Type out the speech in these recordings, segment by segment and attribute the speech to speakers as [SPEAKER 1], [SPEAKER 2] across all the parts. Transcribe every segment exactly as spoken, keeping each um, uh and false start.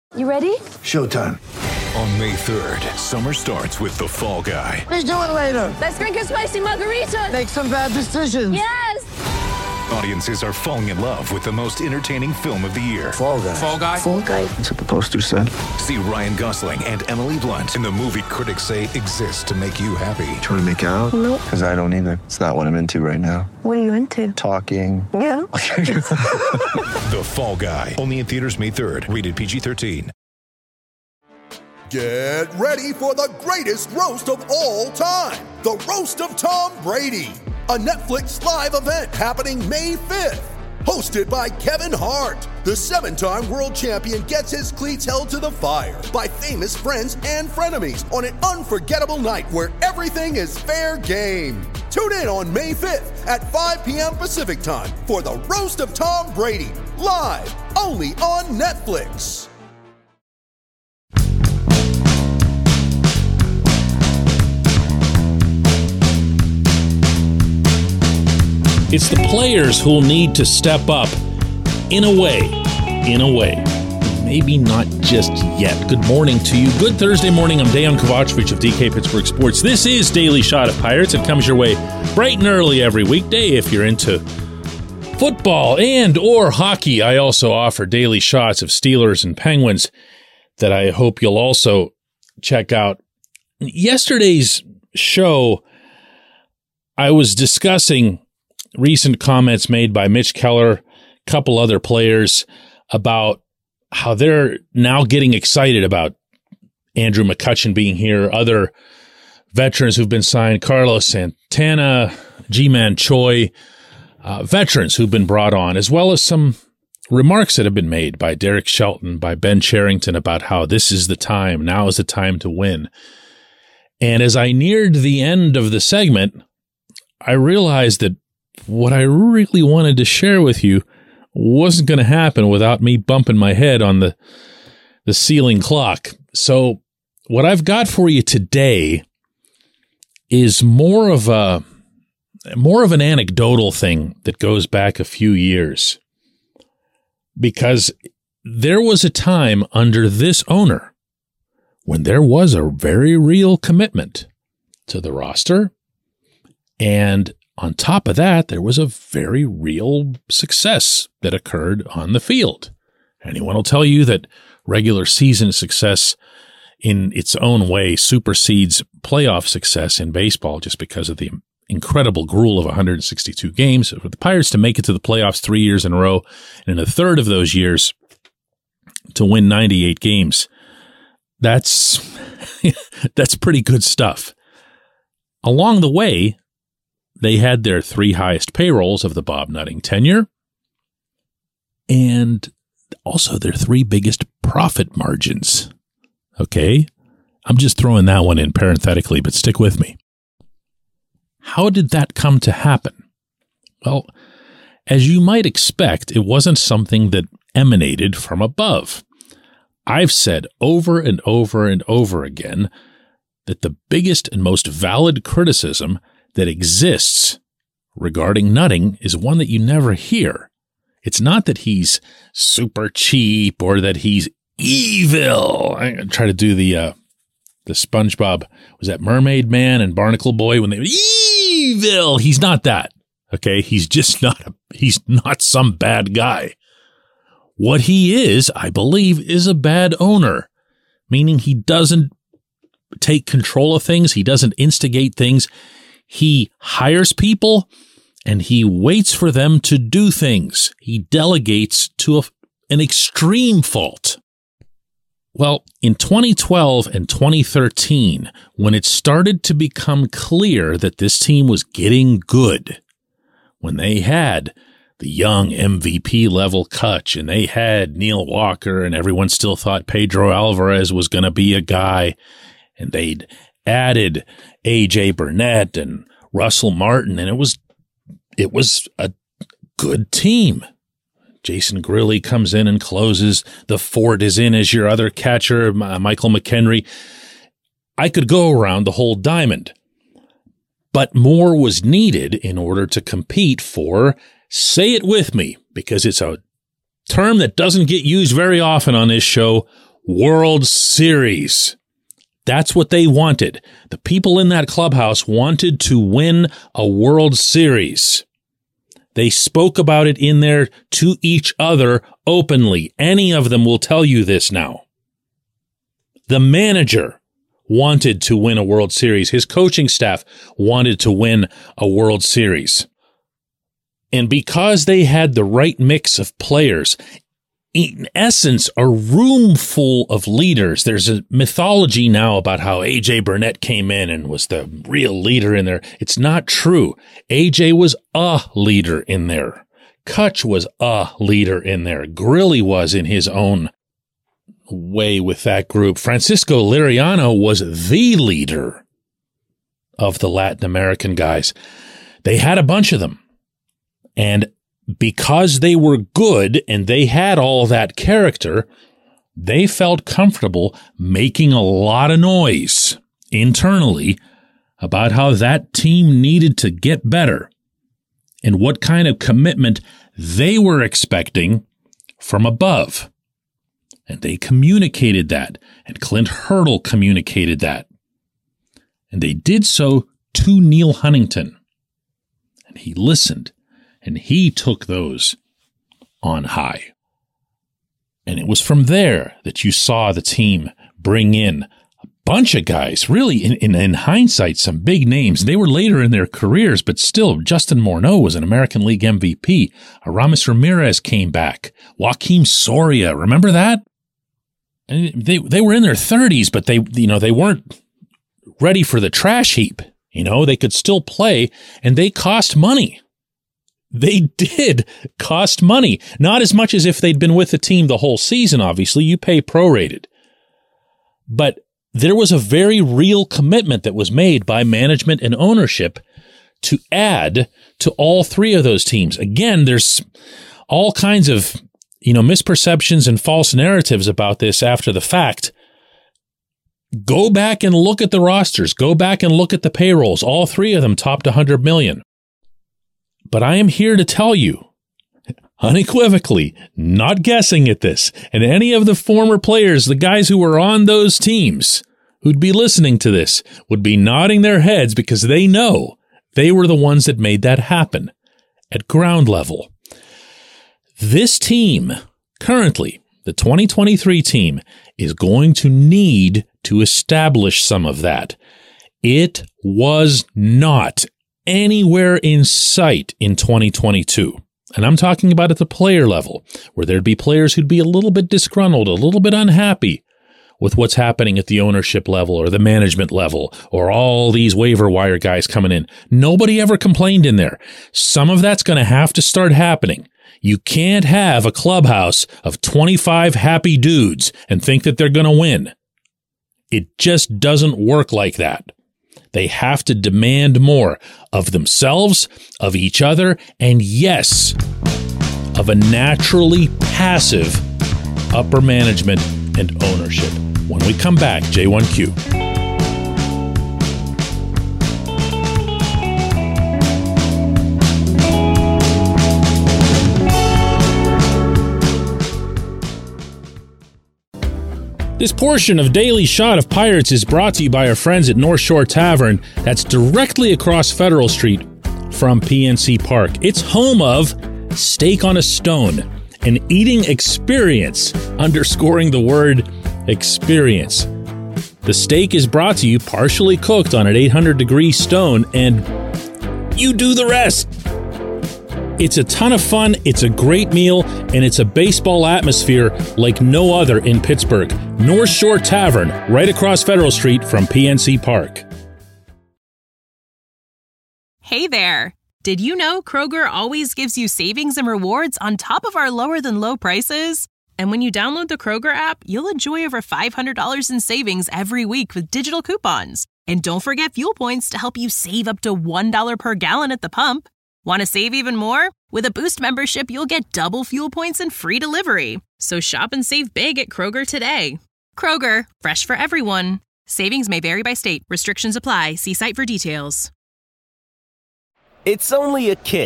[SPEAKER 1] You ready?
[SPEAKER 2] Showtime.
[SPEAKER 3] On May third, summer starts with The Fall Guy.
[SPEAKER 2] Let's do it later.
[SPEAKER 1] Let's drink a spicy margarita.
[SPEAKER 2] Make some bad decisions.
[SPEAKER 1] Yes!
[SPEAKER 3] Audiences are falling in love with the most entertaining film of the year.
[SPEAKER 2] Fall Guy.
[SPEAKER 4] Fall Guy?
[SPEAKER 1] Fall Guy.
[SPEAKER 2] That's what the poster said.
[SPEAKER 3] See Ryan Gosling and Emily Blunt in the movie critics say exists to make you happy.
[SPEAKER 2] Trying to make it out?
[SPEAKER 1] Nope.
[SPEAKER 2] Because I don't either. It's not what I'm into right now.
[SPEAKER 1] What are you into?
[SPEAKER 2] Talking.
[SPEAKER 1] Yeah.
[SPEAKER 3] The Fall Guy. Only in theaters May third. Rated P G thirteen.
[SPEAKER 5] Get ready for the greatest roast of all time. The Roast of Tom Brady. A Netflix live event happening May fifth. Hosted by Kevin Hart. The seven-time world champion gets his cleats held to the fire by famous friends and frenemies on an unforgettable night where everything is fair game. Tune in on May fifth at five p.m. Pacific time for the Roast of Tom Brady. Live only on Netflix.
[SPEAKER 6] It's the players who'll need to step up in a way, in a way. Maybe not just yet. Good morning to you. Good Thursday morning. I'm Dejan Kovacevic of D K Pittsburgh Sports. This is Daily Shot of Pirates. It comes your way bright and early every weekday if you're into football and or hockey. I also offer daily shots of Steelers and Penguins that I hope you'll also check out. Yesterday's show, I was discussing recent comments made by Mitch Keller, a couple other players, about how they're now getting excited about Andrew McCutchen being here, other veterans who've been signed, Carlos Santana, Ji-Man Choi, uh, veterans who've been brought on, as well as some remarks that have been made by Derek Shelton, by Ben Cherington about how this is the time, now is the time to win. And as I neared the end of the segment, I realized that what I really wanted to share with you wasn't going to happen without me bumping my head on the the ceiling clock. So what I've got for you today is more of a more of an anecdotal thing that goes back a few years. Because there was a time under this owner when there was a very real commitment to the roster, and on top of that, there was a very real success that occurred on the field. Anyone will tell you that regular season success in its own way supersedes playoff success in baseball just because of the incredible gruel of one hundred sixty-two games. For the Pirates to make it to the playoffs three years in a row, and in a third of those years to win ninety-eight games, that's, that's pretty good stuff. Along the way, they had their three highest payrolls of the Bob Nutting tenure, and also their three biggest profit margins. Okay? I'm just throwing that one in parenthetically, but stick with me. How did that come to happen? Well, as you might expect, it wasn't something that emanated from above. I've said over and over and over again that the biggest and most valid criticism that exists regarding Nutting is one that you never hear. It's not that he's super cheap or that he's evil. I'm going to try to do the uh, the SpongeBob, was that Mermaid Man and Barnacle Boy when they were evil? He's not that. Okay, he's just not a, he's not some bad guy. What he is, I believe, is a bad owner, meaning he doesn't take control of things. He doesn't instigate things. He hires people and he waits for them to do things. He delegates to a, an extreme fault. Well, in twenty twelve and twenty thirteen, when it started to become clear that this team was getting good, when they had the young M V P level Kutch and they had Neil Walker and everyone still thought Pedro Alvarez was going to be a guy, and they'd added A J Burnett and Russell Martin, and it was it was a good team. Jason Grilli comes in and closes. The Fort is in as your other catcher, uh, Michael McHenry. I could go around the whole diamond, but more was needed in order to compete for, say it with me, because it's a term that doesn't get used very often on this show, World Series. That's what they wanted. The people in that clubhouse wanted to win a World Series. They spoke about it in there to each other openly. Any of them will tell you this now. The manager wanted to win a World Series. His coaching staff wanted to win a World Series. And because they had the right mix of players, in essence, a room full of leaders. There's a mythology now about how A J Burnett came in and was the real leader in there. It's not true. A J was a leader in there. Kutch was a leader in there. Grilli was in his own way with that group. Francisco Liriano was the leader of the Latin American guys. They had a bunch of them. And because they were good and they had all that character, they felt comfortable making a lot of noise internally about how that team needed to get better and what kind of commitment they were expecting from above. And they communicated that, and Clint Hurdle communicated that. And they did so to Neil Huntington. And he listened. And he took those on high. And it was from there that you saw the team bring in a bunch of guys, really, in, in, in hindsight, some big names. They were later in their careers, but still, Justin Morneau was an American League M V P. Aramis Ramirez came back. Joaquim Soria, remember that? And they they were in their thirties, but they you know they weren't ready for the trash heap. You know, they could still play, and they cost money. They did cost money. Not as much as if they'd been with the team the whole season, obviously. You pay prorated. But there was a very real commitment that was made by management and ownership to add to all three of those teams. Again, there's all kinds of, you know, misperceptions and false narratives about this after the fact. Go back and look at the rosters. Go back and look at the payrolls. All three of them topped one hundred million dollars. But I am here to tell you, unequivocally, not guessing at this, and any of the former players, the guys who were on those teams who'd be listening to this, would be nodding their heads because they know they were the ones that made that happen at ground level. This team, currently, the twenty twenty-three team, is going to need to establish some of that. It was not anywhere in sight in twenty twenty-two. And I'm talking about at the player level, where there'd be players who'd be a little bit disgruntled, a little bit unhappy with what's happening at the ownership level or the management level or all these waiver wire guys coming in. Nobody ever complained in there. Some of that's going to have to start happening. You can't have a clubhouse of twenty-five happy dudes and think that they're going to win. It just doesn't work like that. They have to demand more of themselves, of each other, and yes, of a naturally passive upper management and ownership. When we come back, J one Q. This portion of Daily Shot of Pirates is brought to you by our friends at North Shore Tavern. That's directly across Federal Street from P N C Park. It's home of Steak on a Stone, an eating experience, underscoring the word experience. The steak is brought to you partially cooked on an eight hundred degree stone, and you do the rest. It's a ton of fun, it's a great meal, and it's a baseball atmosphere like no other in Pittsburgh. North Shore Tavern, right across Federal Street from P N C Park.
[SPEAKER 4] Hey there! Did you know Kroger always gives you savings and rewards on top of our lower-than-low prices? And when you download the Kroger app, you'll enjoy over five hundred dollars in savings every week with digital coupons. And don't forget fuel points to help you save up to one dollar per gallon at the pump. Want to save even more? With a Boost membership, you'll get double fuel points and free delivery. So shop and save big at Kroger today. Kroger, fresh for everyone. Savings may vary by state. Restrictions apply. See site for details.
[SPEAKER 7] It's only a kick,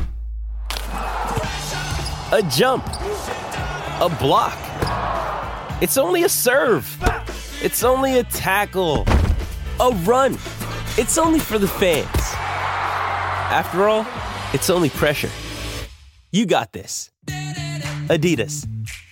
[SPEAKER 7] a jump, a block. It's only a serve. It's only a tackle. A run. It's only for the fans. After all, it's only pressure. You got this. Adidas.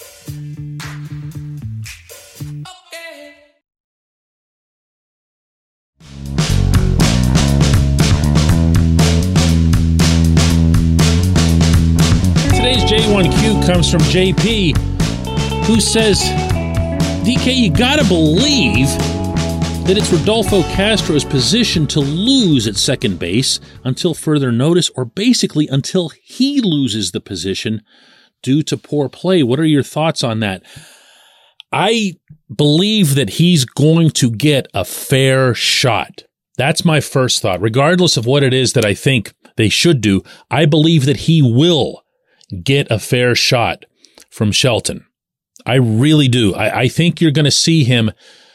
[SPEAKER 6] Today's J one Q comes from J P, who says, D K, you gotta believe that it's Rodolfo Castro's position to lose at second base until further notice, or basically until he loses the position due to poor play. What are your thoughts on that? I believe that he's going to get a fair shot. That's my first thought. Regardless of what it is that I think they should do, I believe that he will get a fair shot from Shelton. I really do. I, I think you're going to see him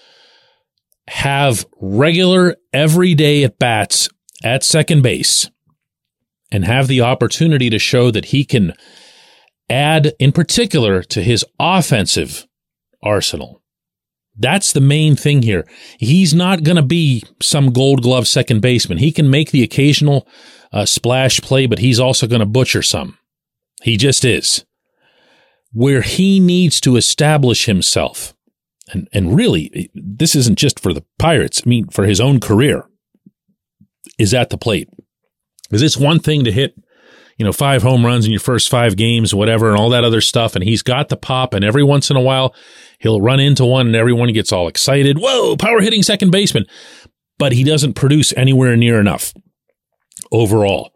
[SPEAKER 6] have regular, everyday at-bats at second base and have the opportunity to show that he can add, in particular, to his offensive arsenal. That's the main thing here. He's not going to be some gold glove second baseman. He can make the occasional uh, splash play, but he's also going to butcher some. He just is. Where he needs to establish himself, and, and really, this isn't just for the Pirates, I mean, for his own career, is at the plate. Because it's one thing to hit, you know, five home runs in your first five games, whatever, and all that other stuff, and he's got the pop, and every once in a while, he'll run into one, and everyone gets all excited. Whoa, power hitting second baseman. But he doesn't produce anywhere near enough overall.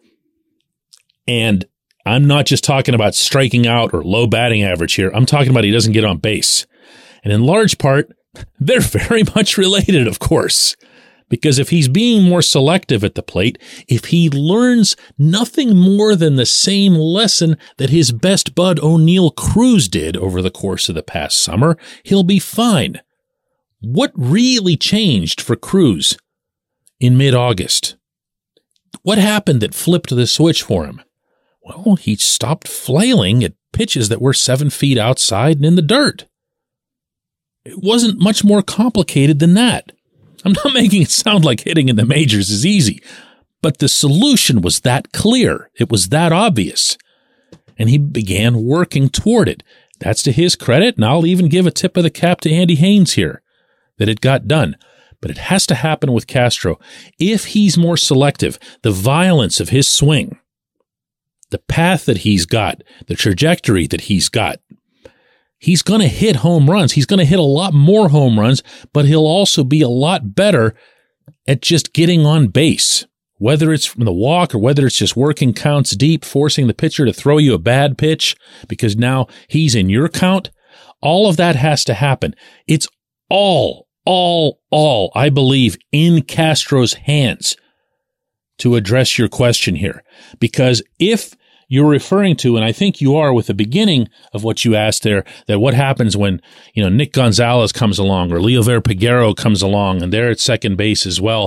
[SPEAKER 6] And I'm not just talking about striking out or low batting average here. I'm talking about he doesn't get on base. And in large part, they're very much related, of course. Because if he's being more selective at the plate, if he learns nothing more than the same lesson that his best bud Oneil Cruz did over the course of the past summer, he'll be fine. What really changed for Cruz in mid-August? What happened that flipped the switch for him? Well, he stopped flailing at pitches that were seven feet outside and in the dirt. It wasn't much more complicated than that. I'm not making it sound like hitting in the majors is easy, but the solution was that clear. It was that obvious. And he began working toward it. That's to his credit, and I'll even give a tip of the cap to Andy Haynes here, that it got done. But it has to happen with Castro. If he's more selective, the violence of his swing, the path that he's got, the trajectory that he's got, he's going to hit home runs. He's going to hit a lot more home runs, but he'll also be a lot better at just getting on base, whether it's from the walk or whether it's just working counts deep, forcing the pitcher to throw you a bad pitch because now he's in your count. All of that has to happen. It's all, all, all, I believe, in Castro's hands to address your question here. Because if you're referring to, and I think you are with the beginning of what you asked there, that what happens when, you know, Nick Gonzalez comes along or Leover Peguero comes along and they're at second base as well.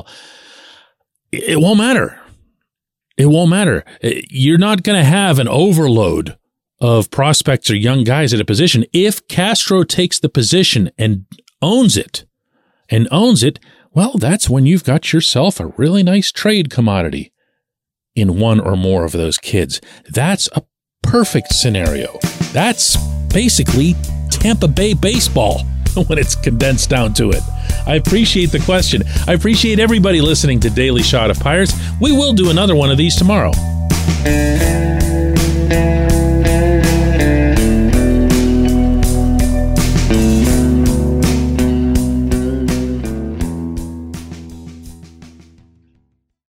[SPEAKER 6] It won't matter. It won't matter. You're not going to have an overload of prospects or young guys at a position. If Castro takes the position and owns it and owns it, well, that's when you've got yourself a really nice trade commodity in one or more of those kids. That's a perfect scenario. That's basically Tampa Bay baseball when it's condensed down to it. I appreciate the question. I appreciate everybody listening to Daily Shot of Pirates. We will do another one of these tomorrow.